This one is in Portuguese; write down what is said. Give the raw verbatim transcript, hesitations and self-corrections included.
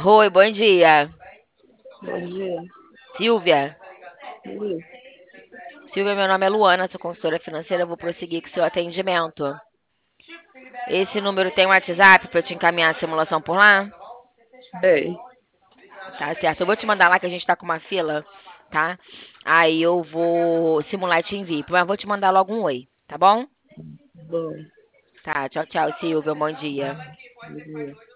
Oi, bom dia. Bom dia. Silvia. Oi. Silvia, meu nome é Luana, sou consultora financeira. Eu vou prosseguir com o seu atendimento. Esse número tem um WhatsApp para eu te encaminhar a simulação por lá? Bem, Tá certo. Eu vou te mandar lá que a gente tá com uma fila, tá? Aí eu vou simular e te envio. Mas vou te mandar logo um oi, tá bom? bom, Tá, tchau, tchau, Silvia. Bom dia. bom dia.